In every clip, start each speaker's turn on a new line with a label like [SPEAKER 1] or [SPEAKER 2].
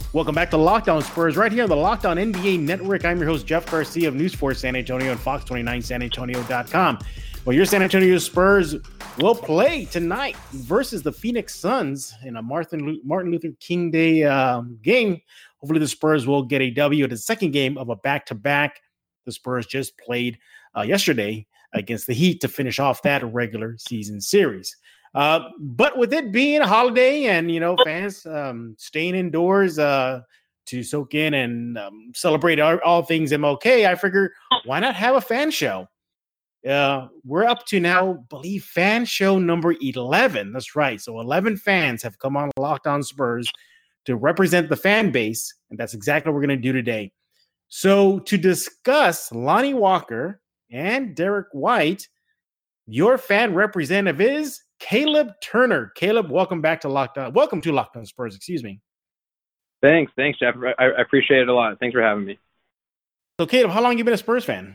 [SPEAKER 1] Welcome back to Locked On Spurs, right here on the Locked On NBA Network. I'm your host, Jeff Garcia of News 4 San Antonio and Fox29SanAntonio.com. Well, your San Antonio Spurs will play tonight versus the Phoenix Suns in a Martin Luther King Day game. Hopefully the Spurs will get a W at the second game of a back-to-back. The Spurs just played yesterday against the Heat to finish off that regular season series. But with it being a holiday and, fans staying indoors to soak in and celebrate all things MLK, I figure why not have a fan show? We're up to now, believe, fan show number 11. That's right. So 11 fans have come on Locked On Spurs to represent the fan base, and that's exactly what we're going to do today. So to discuss Lonnie Walker and Derek White, your fan representative is Caleb Turner. Caleb, welcome back to Locked On. Welcome to Locked On Spurs, excuse me.
[SPEAKER 2] Thanks, Jeff. I appreciate it a lot. Thanks for having me.
[SPEAKER 1] So, Caleb, how long have you been a Spurs fan?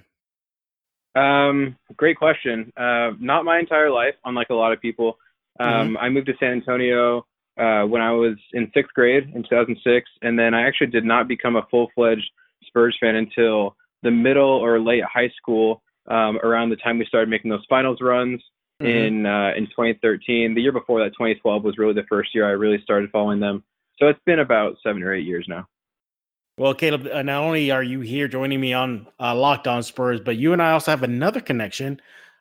[SPEAKER 2] Great question. Not my entire life, unlike a lot of people. I moved to San Antonio when I was in sixth grade in 2006, and then I actually did not become a full-fledged Spurs fan until the middle or late high school, around the time we started making those finals runs. In 2013. The year before that, 2012, was really the first year I really started following them. So it's been about 7 or 8 years now.
[SPEAKER 1] Well, Caleb, not only are you here joining me on Locked On Spurs, but you and I also have another connection.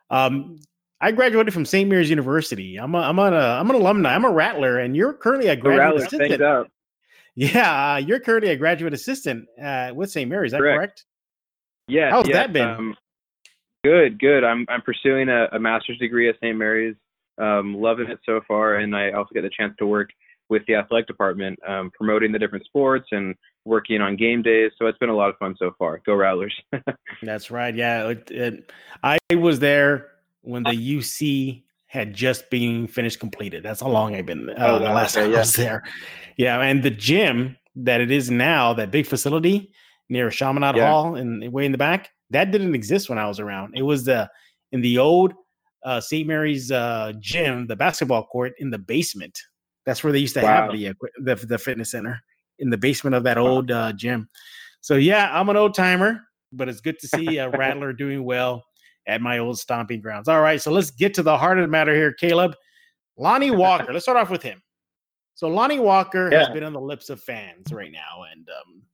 [SPEAKER 1] I graduated from St. Mary's University. I'm an alumni. I'm a Rattler, and you're currently a graduate assistant. Yeah, you're currently a graduate assistant with St. Mary's. Is that correct?
[SPEAKER 2] Yeah.
[SPEAKER 1] How's that been?
[SPEAKER 2] Good. I'm pursuing a master's degree at St. Mary's. Loving it so far, and I also get the chance to work with the athletic department, promoting the different sports and working on game days. So it's been a lot of fun so far. Go Rattlers!
[SPEAKER 1] That's right. Yeah, I was there when the UC had just been finished completed. That's how long I've been. The last time I was there. Yeah, and the gym that it is now, that big facility near Chaminade Hall and way in the back. That didn't exist when I was around. It was in the old St. Mary's gym, the basketball court in the basement. That's where they used to have the fitness center, in the basement of that old gym. So, yeah, I'm an old timer, but it's good to see a Rattler doing well at my old stomping grounds. All right, so let's get to the heart of the matter here, Caleb. Lonnie Walker. Let's start off with him. So Lonnie Walker has been on the lips of fans right now, and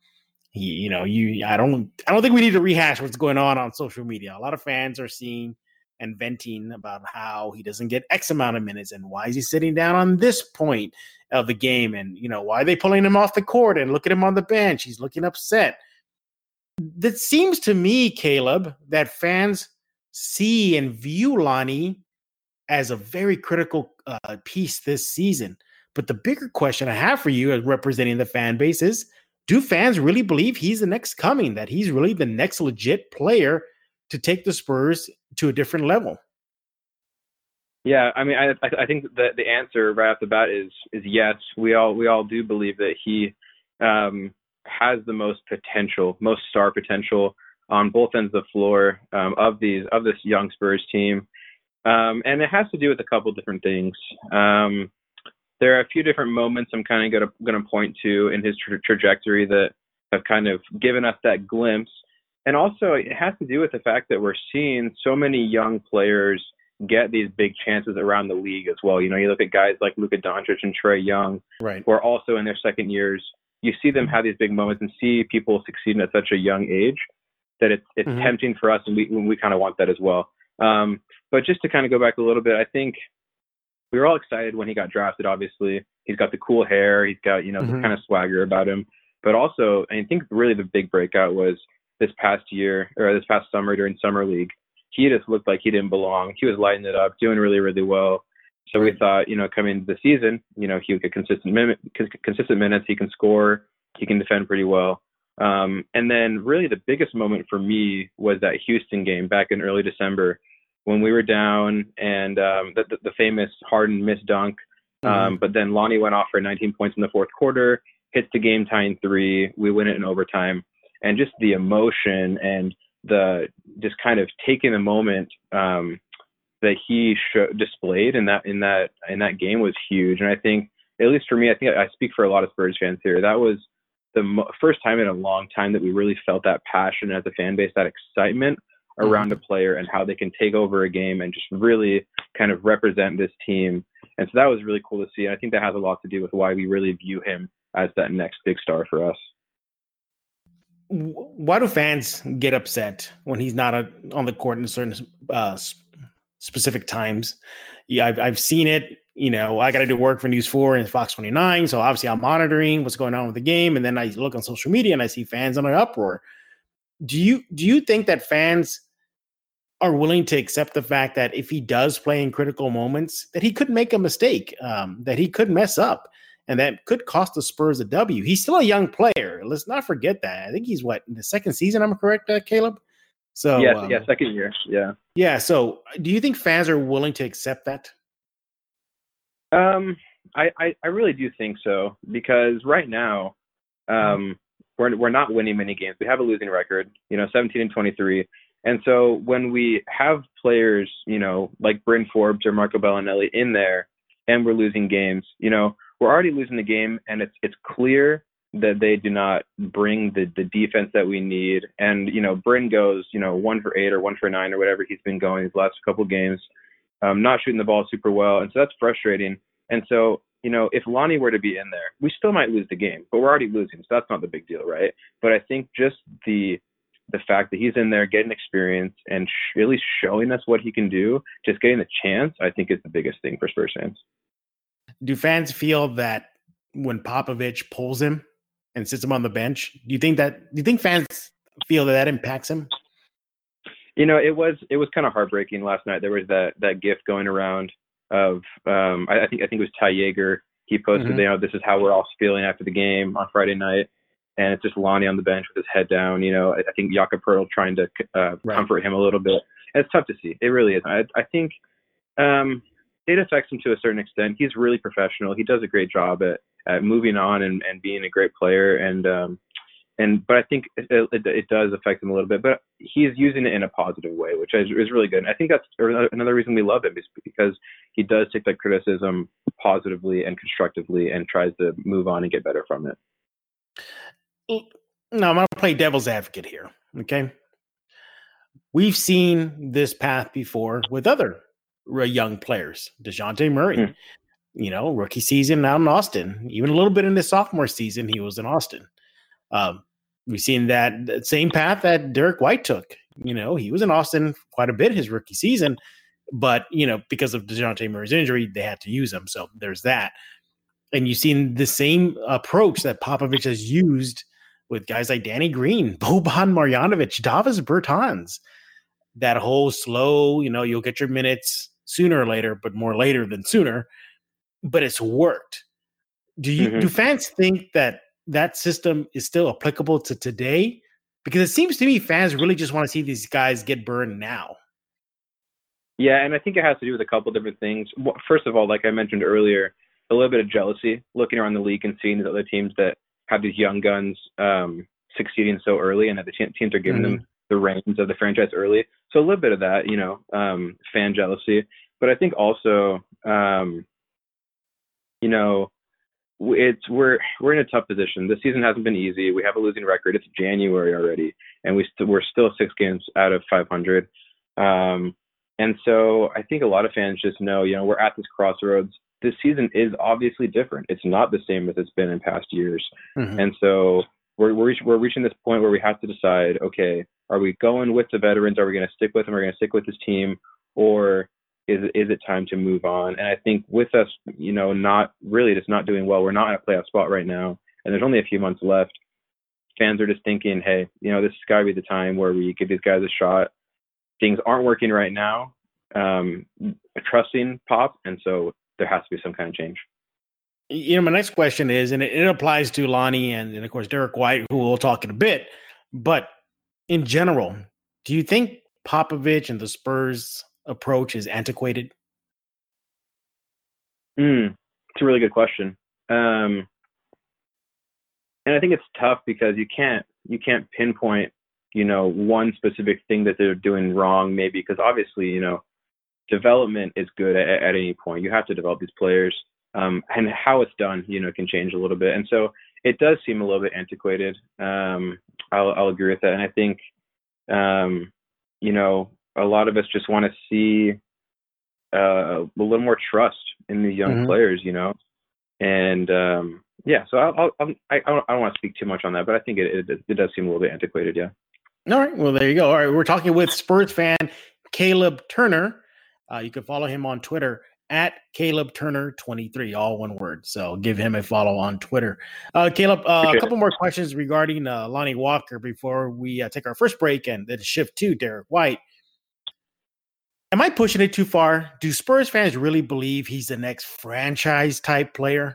[SPEAKER 1] I don't think we need to rehash what's going on social media. A lot of fans are seeing and venting about how he doesn't get X amount of minutes and why is he sitting down on this point of the game, and why are they pulling him off the court, and look at him on the bench. He's looking upset. That seems to me, Caleb, that fans see and view Lonnie as a very critical piece this season. But the bigger question I have for you as representing the fan base is, do fans really believe he's the next coming, that he's really the next legit player to take the Spurs to a different level?
[SPEAKER 2] Yeah, I mean, I think that the answer right off the bat is yes. We all do believe that he has the most potential, most star potential on both ends of the floor of this young Spurs team, and it has to do with a couple different things. There are a few different moments I'm kind of going to point to in his trajectory that have kind of given us that glimpse. And also it has to do with the fact that we're seeing so many young players get these big chances around the league as well. You look at guys like Luka Doncic and Trae Young, right, who are also in their second years. You see them have these big moments and see people succeeding at such a young age that it's tempting for us, and we kind of want that as well. But just to kind of go back a little bit, I think we were all excited when he got drafted. Obviously, he's got the cool hair. He's got, this kind of swagger about him. But also, I think really the big breakout was this past summer during Summer League. He just looked like he didn't belong. He was lighting it up, doing really, really well. So we thought, coming into the season, he would get consistent minutes. He can score. He can defend pretty well. And then really the biggest moment for me was that Houston game back in early December, when we were down and the famous Harden missed dunk. But then Lonnie went off for 19 points in the fourth quarter, hits the game-tying three. We win it in overtime. And just the emotion and the just kind of taking the moment that he displayed in that game was huge. And I think, at least for me, I think I speak for a lot of Spurs fans here, that was first time in a long time that we really felt that passion as a fan base, that excitement around a player and how they can take over a game and just really kind of represent this team. And so that was really cool to see. And I think that has a lot to do with why we really view him as that next big star for us.
[SPEAKER 1] Why do fans get upset when he's not on the court in certain specific times? Yeah, I've seen it. I got to do work for News 4 and Fox 29. So obviously I'm monitoring what's going on with the game. And then I look on social media and I see fans on an uproar. Do you think that fans are willing to accept the fact that if he does play in critical moments, that he could make a mistake, that he could mess up, and that could cost the Spurs a W? He's still a young player. Let's not forget that. I think he's in the second season. I'm correct, Caleb? So
[SPEAKER 2] second year. Yeah.
[SPEAKER 1] Yeah. So do you think fans are willing to accept that?
[SPEAKER 2] I really do think so, because right now, we're not winning many games. We have a losing record, 17-23. And so when we have players, like Bryn Forbes or Marco Bellinelli in there, and we're losing games, we're already losing the game, and it's clear that they do not bring the defense that we need. And, Bryn goes, 1 for 8 or 1 for 9 or whatever he's been going these last couple games, not shooting the ball super well. And so that's frustrating. And so, if Lonnie were to be in there, we still might lose the game, but we're already losing. So that's not the big deal, right? But I think just the fact that he's in there getting experience and really showing us what he can do, just getting the chance, I think is the biggest thing for Spurs fans.
[SPEAKER 1] Do fans feel that when Popovich pulls him and sits him on the bench, do you think fans feel that impacts him?
[SPEAKER 2] It was kind of heartbreaking last night. There was that GIF going around of I think it was Ty Yeager. He posted, this is how we're all feeling after the game on Friday night. And it's just Lonnie on the bench with his head down. I think Jakob Poeltl trying to comfort him a little bit. And it's tough to see. It really is. I think it affects him to a certain extent. He's really professional. He does a great job at moving on and being a great player. But I think it does affect him a little bit. But he's using it in a positive way, which is really good. And I think that's another reason we love him, is because he does take that criticism positively and constructively and tries to move on and get better from it.
[SPEAKER 1] No, I'm going to play devil's advocate here. Okay. We've seen this path before with other young players. DeJounte Murray, rookie season out in Austin, even a little bit in his sophomore season, he was in Austin. We've seen that same path that Derek White took. He was in Austin quite a bit his rookie season, but, because of DeJounte Murray's injury, they had to use him. So there's that. And you've seen the same approach that Popovich has used with guys like Danny Green, Boban Marjanovic, Davis Bertans. That whole slow, you'll get your minutes sooner or later, but more later than sooner. But it's worked. Do fans think that system is still applicable to today? Because it seems to me fans really just want to see these guys get burned now.
[SPEAKER 2] Yeah, and I think it has to do with a couple different things. First of all, like I mentioned earlier, a little bit of jealousy, looking around the league and seeing these other teams that have these young guns succeeding so early, and that the teams are giving them the reins of the franchise early. So a little bit of that, fan jealousy. But I think also, we're in a tough position. This season hasn't been easy. We have a losing record. It's January already, and we're still 6 games out of 500. And so I think a lot of fans just know, we're at this crossroads. This season is obviously different. It's not the same as it's been in past years. And so we're reaching this point where we have to decide, okay, are we going with the veterans? Are we going to stick with them? Are we going to stick with this team? Or is it time to move on? And I think with us, not really just not doing well, we're not in a playoff spot right now, and there's only a few months left. Fans are just thinking, hey, this has got to be the time where we give these guys a shot. Things aren't working right now. Trusting Pop, and so there has to be some kind of change.
[SPEAKER 1] My next question is, and it applies to Lonnie and of course Derek White, who we'll talk in a bit, but in general, do you think Popovich and the Spurs approach is antiquated?
[SPEAKER 2] It's a really good question. And I think it's tough because you can't pinpoint, one specific thing that they're doing wrong, maybe, because obviously, development is good at any point. You have to develop these players, and how it's done, can change a little bit. And so it does seem a little bit antiquated. I'll agree with that, and I think a lot of us just want to see a little more trust in these young players, and so I don't want to speak too much on that, but I think it does seem a little bit antiquated. Yeah.
[SPEAKER 1] All right. Well, there you go. All right. We're talking with Spurs fan Caleb Turner. You can follow him on Twitter at Caleb Turner 23, all one word. So give him a follow on Twitter. Caleb, a couple more questions regarding Lonnie Walker before we take our first break and then shift to Derek White. Am I pushing it too far? Do Spurs fans really believe he's the next franchise type player?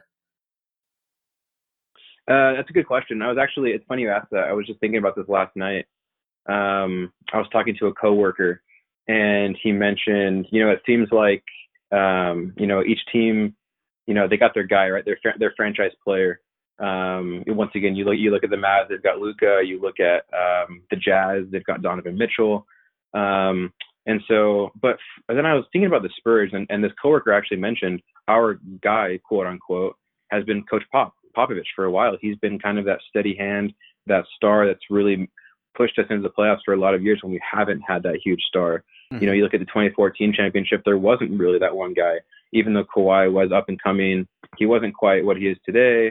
[SPEAKER 2] That's a good question. It's funny you asked that. I was just thinking about this last night. I was talking to a coworker, and he mentioned, it seems like, each team, they got their guy, right? Their franchise player. Once again, you look at the Mavs, they've got Luka. You look at the Jazz, they've got Donovan Mitchell. And then I was thinking about the Spurs, and this coworker actually mentioned our guy, quote unquote, has been Coach Popovich for a while. He's been kind of that steady hand, that star that's really pushed us into the playoffs for a lot of years when we haven't had that huge star. You look at the 2014 championship, there wasn't really that one guy. Even though Kawhi was up and coming, he wasn't quite what he is today.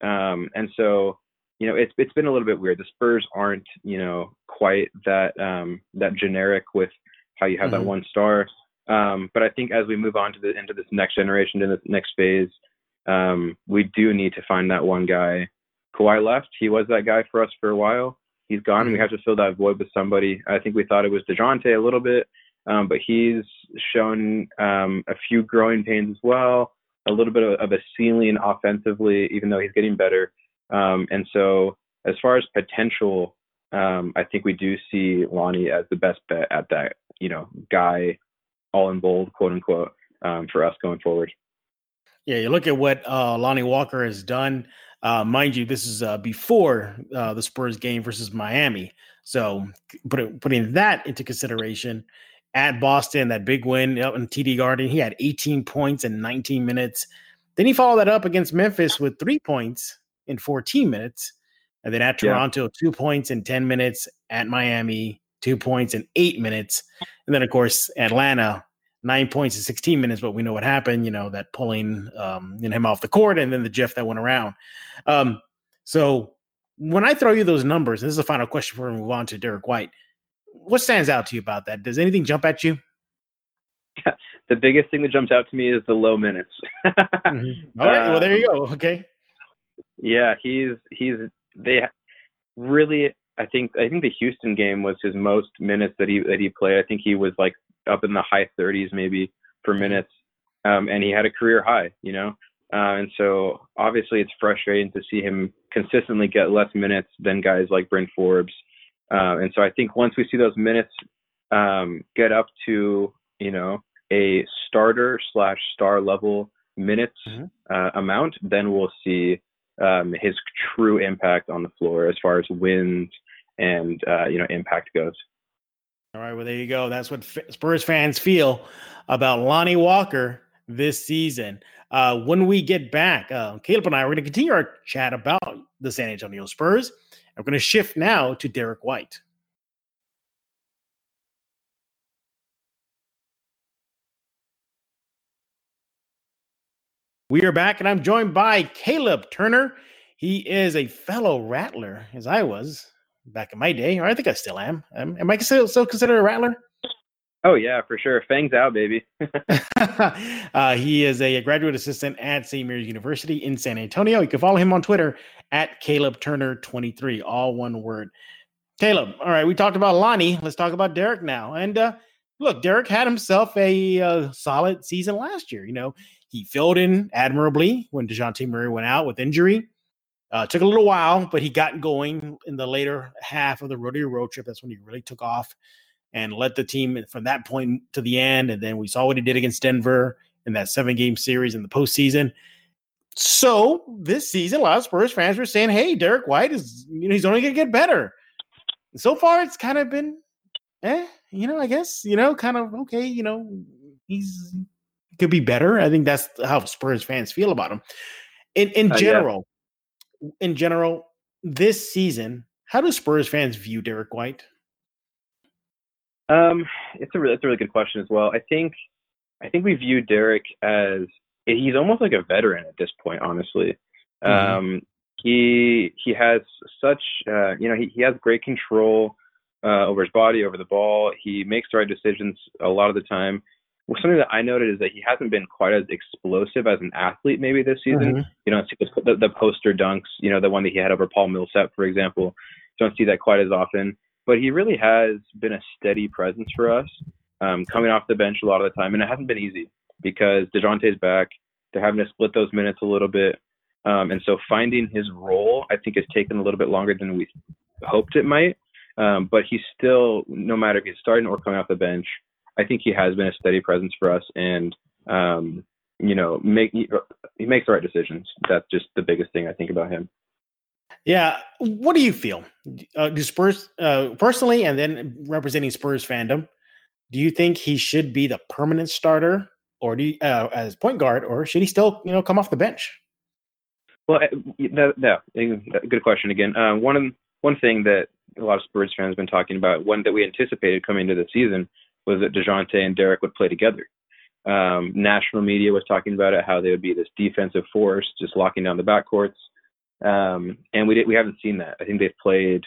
[SPEAKER 2] It's been a little bit weird. The Spurs aren't, quite that generic with how you have that one star. But I think as we move on to into this next generation, in this next phase, we do need to find that one guy. Kawhi left. He was that guy for us for a while. He's gone, and we have to fill that void with somebody. I think we thought it was DeJounte a little bit, but he's shown a few growing pains as well, a little bit of a ceiling offensively, even though he's getting better. And so as far as potential, I think we do see Lonnie as the best bet at that, guy, all in bold, quote unquote, for us going forward.
[SPEAKER 1] Yeah, you look at what Lonnie Walker has done. Mind you, this is before the Spurs game versus Miami. So putting that into consideration, at Boston, that big win out in TD Garden, he had 18 points in 19 minutes. Then he followed that up against Memphis with 3 points in 14 minutes. And then at Toronto, 2 points in 10 minutes. At Miami, 2 points in 8 minutes. And then, of course, Atlanta, 9 points in 16 minutes, but we know what happened, that pulling him off the court and then the GIF that went around. So when I throw you those numbers, and this is the final question before we move on to Derek White, what stands out to you about that? Does anything jump at you?
[SPEAKER 2] The biggest thing that jumps out to me is the low minutes.
[SPEAKER 1] All right, well, there you go. Okay.
[SPEAKER 2] Yeah, they really, I think the Houston game was his most minutes that he played. I think he was like up in the high 30s maybe for minutes, and he had a career high, and so obviously it's frustrating to see him consistently get less minutes than guys like Bryn Forbes, and so I think once we see those minutes get up to a starter/star level minutes amount, then we'll see his true impact on the floor as far as wins and impact goes.
[SPEAKER 1] All right, well, there you go. That's what Spurs fans feel about Lonnie Walker this season. When we get back, Caleb and I are going to continue our chat about the San Antonio Spurs. I'm going to shift now to Derek White. We are back, and I'm joined by Caleb Turner. He is a fellow Rattler, as I was back in my day, or I think I still am. Am I still considered a Rattler?
[SPEAKER 2] Oh, yeah, for sure. Fangs out, baby.
[SPEAKER 1] He is a graduate assistant at St. Mary's University in San Antonio. You can follow him on Twitter at Caleb Turner 23, all one word. Caleb, all right, we talked about Lonnie. Let's talk about Derek now. And look, Derek had himself a solid season last year. He filled in admirably when DeJounte Murray went out with injury. Took a little while, but he got going in the later half of the rodeo road trip. That's when he really took off and led the team from that point to the end. And then we saw what he did against Denver in that 7-game series in the postseason. So this season, a lot of Spurs fans were saying, hey, Derek White is, he's only going to get better. And so far, it's kind of been, I guess, kind of, okay, he's could be better. I think that's how Spurs fans feel about him. In general, in general, this season, how do Spurs fans view Derek White?
[SPEAKER 2] It's a really good question as well. I think we view Derek as he's almost like a veteran at this point, honestly. Mm-hmm. He has such he has great control over his body, over the ball. He makes the right decisions a lot of the time. Well, something that I noted is that he hasn't been quite as explosive as an athlete maybe this season. Mm-hmm. The poster dunks, the one that he had over Paul Millsap, for example. Don't see that quite as often. But he really has been a steady presence for us, coming off the bench a lot of the time. And it hasn't been easy because DeJounte's back. They're having to split those minutes a little bit. And so finding his role, I think, has taken a little bit longer than we hoped it might. But he's still, no matter if he's starting or coming off the bench, I think he has been a steady presence for us. And, he makes the right decisions. That's just the biggest thing I think about him.
[SPEAKER 1] Yeah. What do you feel? Do Spurs, personally, and then representing Spurs fandom, do you think he should be the permanent starter or as point guard, or should he still, come off the bench?
[SPEAKER 2] Well, good question again. One thing that a lot of Spurs fans have been talking about, one that we anticipated coming into the season, was that DeJounte and Derek would play together. National media was talking about it, how they would be this defensive force, just locking down the backcourts. And we haven't seen that. I think they've played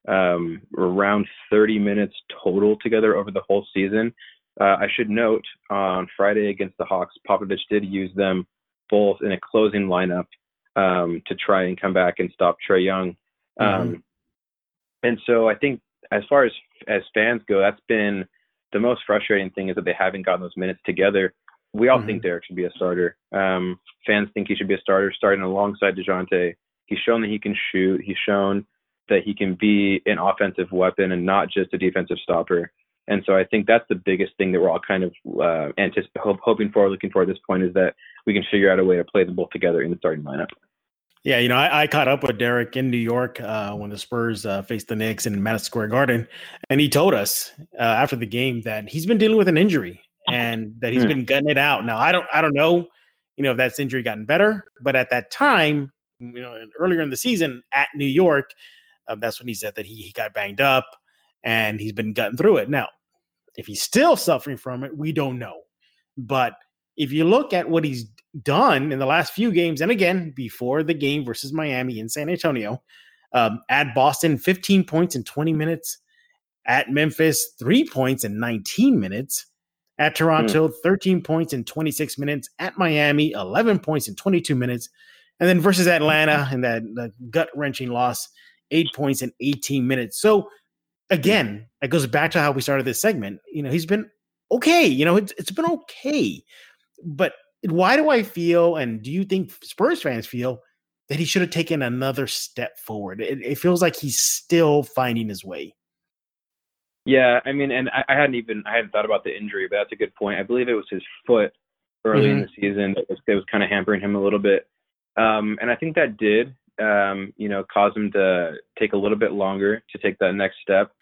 [SPEAKER 2] around 30 minutes total together over the whole season. I should note on Friday against the Hawks, Popovich did use them both in a closing lineup to try and come back and stop Trae Young. Mm-hmm. And so I think as far as fans go, that's been the most frustrating thing, is that they haven't gotten those minutes together. We all think Derek should be a starter. Fans think he should be a starter, starting alongside DeJounte. He's shown that he can shoot. He's shown that he can be an offensive weapon and not just a defensive stopper. And so I think that's the biggest thing that we're all kind of hoping for, looking for at this point, is that we can figure out a way to play them both together in the starting lineup.
[SPEAKER 1] Yeah, I caught up with Derek in New York when the Spurs faced the Knicks in Madison Square Garden, and he told us after the game that he's been dealing with an injury and that he's been gutting it out. Now, I don't know, if that's injury gotten better, but at that time, earlier in the season at New York, that's when he said that he got banged up and he's been gutting through it. Now, if he's still suffering from it, we don't know. But if you look at what he's done in the last few games, and again, before the game versus Miami in San Antonio, at Boston, 15 points in 20 minutes. At Memphis, 3 points in 19 minutes. At Toronto, 13 points in 26 minutes. At Miami, 11 points in 22 minutes. And then versus Atlanta in that gut-wrenching loss, 8 points in 18 minutes. So, again, it goes back to how we started this segment. He's been okay. It's been okay. But why do I feel, and do you think Spurs fans feel, that he should have taken another step forward? It feels like he's still finding his way.
[SPEAKER 2] Yeah, I mean, and I hadn't thought about the injury, but that's a good point. I believe it was his foot early in the season that was kind of hampering him a little bit. And I think that did, cause him to take a little bit longer to take that next step.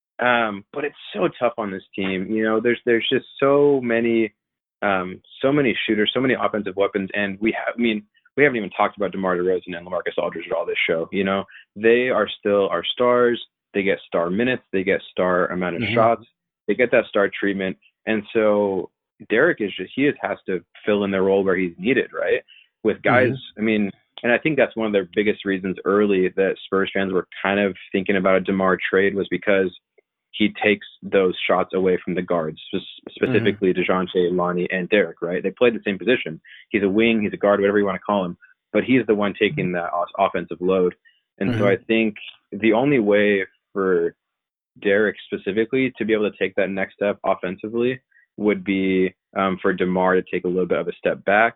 [SPEAKER 2] But it's so tough on this team. There's just so many shooters, so many offensive weapons, and we haven't even talked about DeMar DeRozan and LaMarcus Aldridge at all this show. They are still our stars. They get star minutes. They get star amount of shots. They get that star treatment. And so Derek has to fill in the role where he's needed, right? With guys, and I think that's one of the biggest reasons early that Spurs fans were kind of thinking about a DeMar trade, was because he takes those shots away from the guards, specifically DeJounte, Lonnie, and Derek, right? They played the same position. He's a wing, he's a guard, whatever you want to call him, but he's the one taking that offensive load. And so I think the only way for Derek specifically to be able to take that next step offensively would be for DeMar to take a little bit of a step back,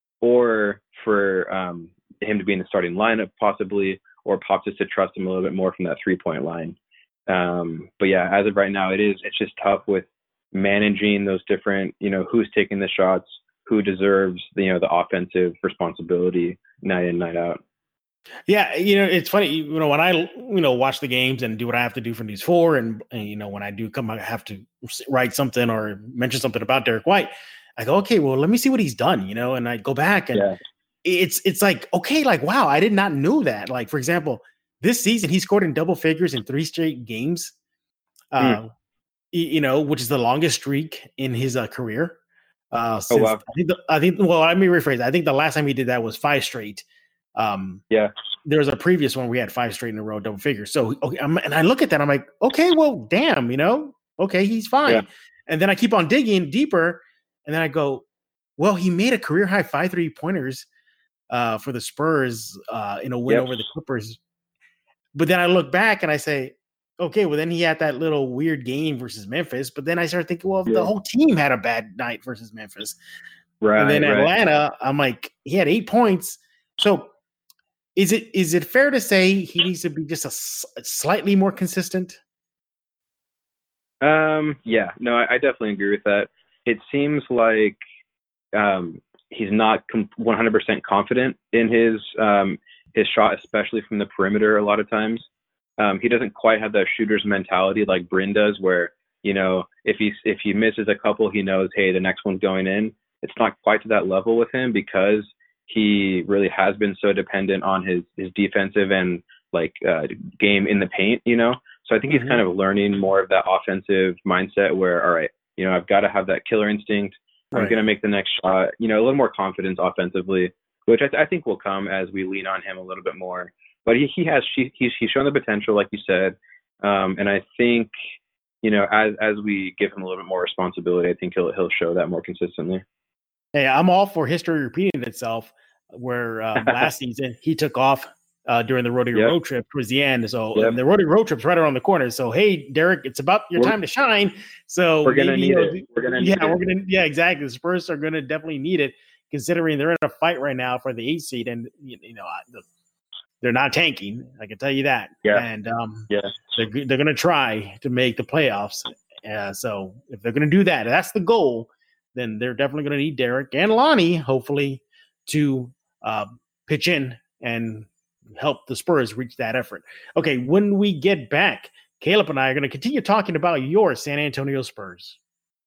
[SPEAKER 2] or for him to be in the starting lineup possibly, or Pop just to trust him a little bit more from that 3-point line. But yeah, as of right now, it's just tough with managing those different, who's taking the shots, who deserves the offensive responsibility night in, night out.
[SPEAKER 1] Yeah, it's funny, when I, watch the games and do what I have to do for News 4, and when I do I have to write something or mention something about Derek White, I go, okay, well, let me see what he's done, and I go back and it's like, okay, like, wow, I did not know that. Like, for example, this season he scored in double figures in 3 straight games, which is the longest streak in his career. Since,
[SPEAKER 2] oh wow!
[SPEAKER 1] Well, let me rephrase. I think the last time he did that was 5 straight. There was a previous one we had 5 straight in a row, double figures. So, okay, and I look at that, I'm like, okay, well, damn, okay, he's fine. Yeah. And then I keep on digging deeper, and then I go, well, he made a career high 5 3-pointers for the Spurs in a win over the Clippers. But then I look back and I say, okay, well, then he had that little weird game versus Memphis. But then I started thinking, well, the whole team had a bad night versus Memphis. Right. And then Atlanta, I'm like, he had 8 points. So is it fair to say he needs to be just a slightly more consistent?
[SPEAKER 2] Yeah, no, I definitely agree with that. It seems like he's not 100% confident in his shot, especially from the perimeter. A lot of times, he doesn't quite have that shooter's mentality like Bryn does, where if he misses a couple, he knows, hey, the next one's going in. It's not quite to that level with him because he really has been so dependent on his defensive and game in the paint. So I think he's kind of learning more of that offensive mindset where, all right, I've got to have that killer instinct. I'm going to make the next shot, a little more confidence offensively, which I think will come as we lean on him a little bit more. But he's shown the potential, like you said. And I think, as we give him a little bit more responsibility, I think he'll show that more consistently.
[SPEAKER 1] Hey, I'm all for history repeating itself, where last season he took off during the Rodeo road trip towards the end. So the Rodeo road trip's right around the corner. So, hey, Derek, it's about your time to shine. So
[SPEAKER 2] we're going to need it.
[SPEAKER 1] Exactly. The Spurs are going to definitely need it, considering they're in a fight right now for the 8th seed. And, they're not tanking. I can tell you that.
[SPEAKER 2] Yeah.
[SPEAKER 1] And they're going to try to make the playoffs. So if they're going to do that, that's the goal, then they're definitely going to need Derek and Lonnie, hopefully, to pitch in and help the Spurs reach that effort. Okay, when we get back, Caleb and I are going to continue talking about your San Antonio Spurs.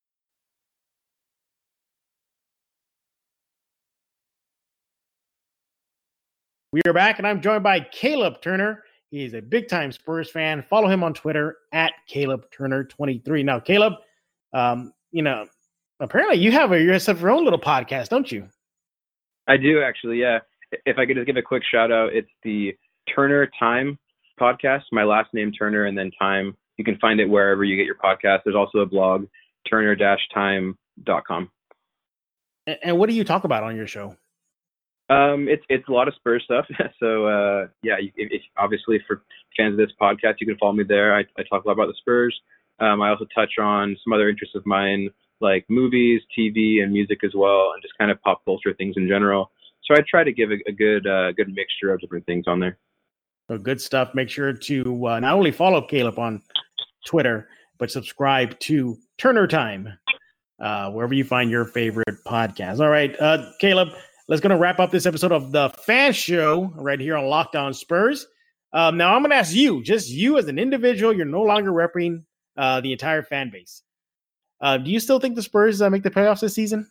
[SPEAKER 1] We are back, and I'm joined by Caleb Turner. He is a big-time Spurs fan. Follow him on Twitter at CalebTurner23. Now, Caleb, apparently you have your own little podcast, don't you?
[SPEAKER 2] I do, actually, yeah. If I could just give a quick shout-out, it's the Turner Time podcast. My last name, Turner, and then Time. You can find it wherever you get your podcast. There's also a blog, turner-time.com.
[SPEAKER 1] And what do you talk about on your show?
[SPEAKER 2] It's a lot of Spurs stuff. So, if obviously for fans of this podcast, you can follow me there. I talk a lot about the Spurs. I also touch on some other interests of mine, like movies, TV, and music as well, and just kind of pop culture things in general. So I try to give a good mixture of different things on there.
[SPEAKER 1] So good stuff. Make sure to not only follow Caleb on Twitter, but subscribe to Turner Time, wherever you find your favorite podcast. All right, Caleb, let's going to wrap up this episode of the Fan Show right here on Locked On Spurs. Now I'm going to ask you, just you as an individual, you're no longer repping the entire fan base. Do you still think the Spurs make the playoffs this season?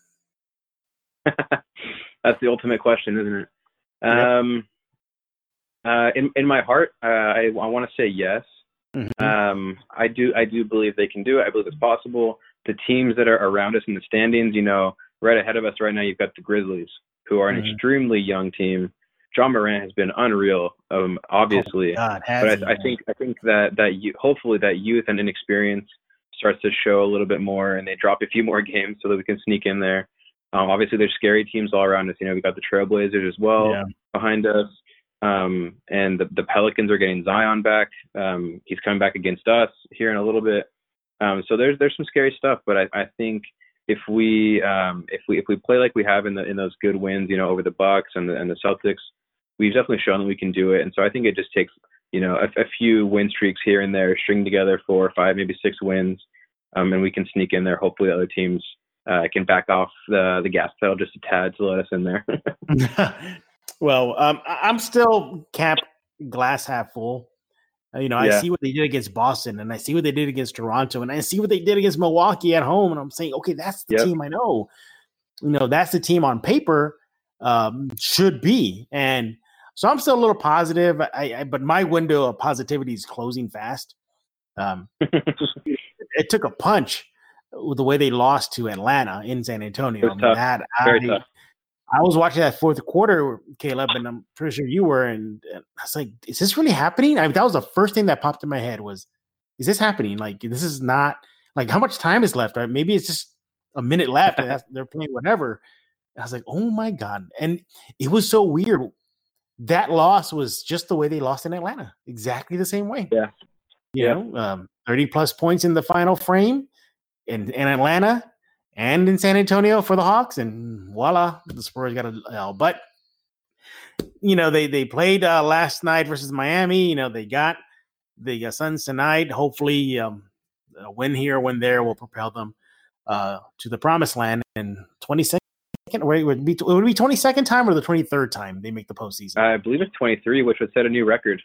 [SPEAKER 2] That's the ultimate question, isn't it? Yep. In my heart, I want to say yes. Mm-hmm. I do believe they can do it. I believe it's possible. The teams that are around us in the standings, right ahead of us right now, you've got the Grizzlies, who are an extremely young team. John Morant has been unreal, obviously.
[SPEAKER 1] Oh,
[SPEAKER 2] but I think that hopefully that youth and inexperience starts to show a little bit more, and they drop a few more games so that we can sneak in there. Obviously, there's scary teams all around us. We've got the Trailblazers as well behind us, and the Pelicans are getting Zion back. He's coming back against us here in a little bit. So there's some scary stuff, but I think if we play like we have in those good wins, over the Bucks and the Celtics, we've definitely shown that we can do it. And so I think it just takes a few win streaks here and there, string together 4 or 5, maybe 6 wins, and we can sneak in there. Hopefully, other teams can back off the gas pedal just a tad to let us in there.
[SPEAKER 1] Well, I'm still glass half full. I see what they did against Boston, and I see what they did against Toronto, and I see what they did against Milwaukee at home, and I'm saying, okay, that's the team I know. That's the team on paper should be. And so I'm still a little positive. But my window of positivity is closing fast. It took a punch with the way they lost to Atlanta in San Antonio.
[SPEAKER 2] Very tough.
[SPEAKER 1] I was watching that fourth quarter, Caleb, and I'm pretty sure you were. And I was like, is this really happening? That was the first thing that popped in my head was, is this happening? Like, this is not like how much time is left? Right? Maybe it's just a minute left and they're playing whatever. I was like, oh my God. And it was so weird. That loss was just the way they lost in Atlanta. Exactly the same way.
[SPEAKER 2] Yeah.
[SPEAKER 1] You know, 30 plus points in the final frame in Atlanta and in San Antonio for the Hawks. And voila, the Spurs got a L. But, you know, they played last night versus Miami. You know, they got the Suns tonight. Hopefully a win here, a win there will propel them to the promised land. And 22nd, it would be 22nd time or the 23rd time they make the postseason?
[SPEAKER 2] I believe it's 23, which would set a new record.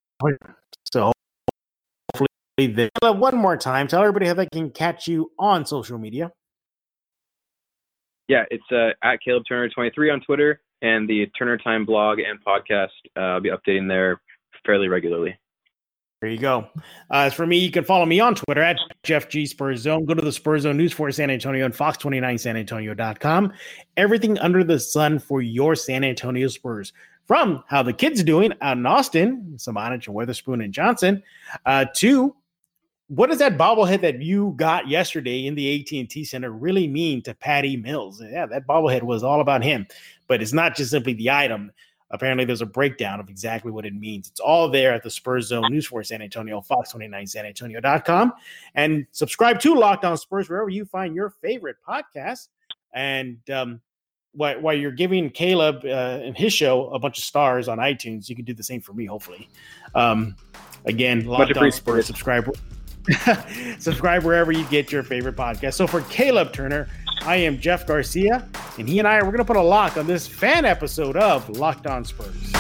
[SPEAKER 1] So hopefully one more time, tell everybody how they can catch you on social media.
[SPEAKER 2] Yeah, it's at Caleb Turner 23 on Twitter, and the Turner Time blog and podcast. I'll be updating there fairly regularly.
[SPEAKER 1] There you go. As for me, you can follow me on Twitter at Jeff G Spurs Zone. Go to the Spurs Zone News for San Antonio and Fox29SanAntonio.com. Everything under the sun for your San Antonio Spurs. From how the kids are doing out in Austin, Samanich and Weatherspoon and Johnson, to what does that bobblehead that you got yesterday in the AT&T Center really mean to Patty Mills? Yeah, that bobblehead was all about him. But it's not just simply the item. Apparently, there's a breakdown of exactly what it means. It's all there at the Spurs Zone News for San Antonio, Fox29SanAntonio.com. And subscribe to Locked On Spurs wherever you find your favorite podcast. And while you're giving Caleb and his show a bunch of stars on iTunes, you can do the same for me, hopefully. Again, Locked On Spurs, subscribe. Subscribe wherever you get your favorite podcast. So for Caleb Turner, I am Jeff Garcia, and he and I are going to put a lock on this fan episode of Locked On Spurs.